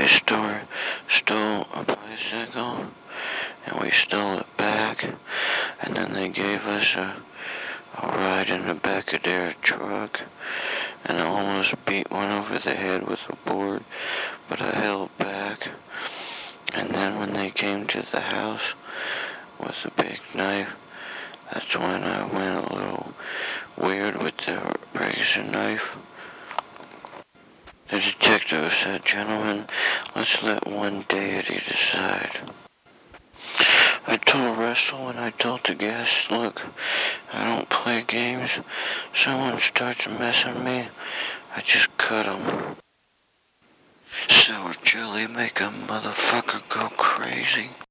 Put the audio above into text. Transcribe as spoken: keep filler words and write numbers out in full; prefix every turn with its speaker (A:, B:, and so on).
A: They stole, stole a bicycle, and we stole it back, and then they gave us a, a ride in the back of their truck, and I almost beat one over the head with a board, but I held back. And then when they came to the house with a big knife, that's when I went a little weird with the razor knife. The detective said, "Gentlemen, let's let one deity decide." I told Russell and I told the guests, "Look, I don't play games. Someone starts messing me, I just cut 'em. Sour jelly make a motherfucker go crazy."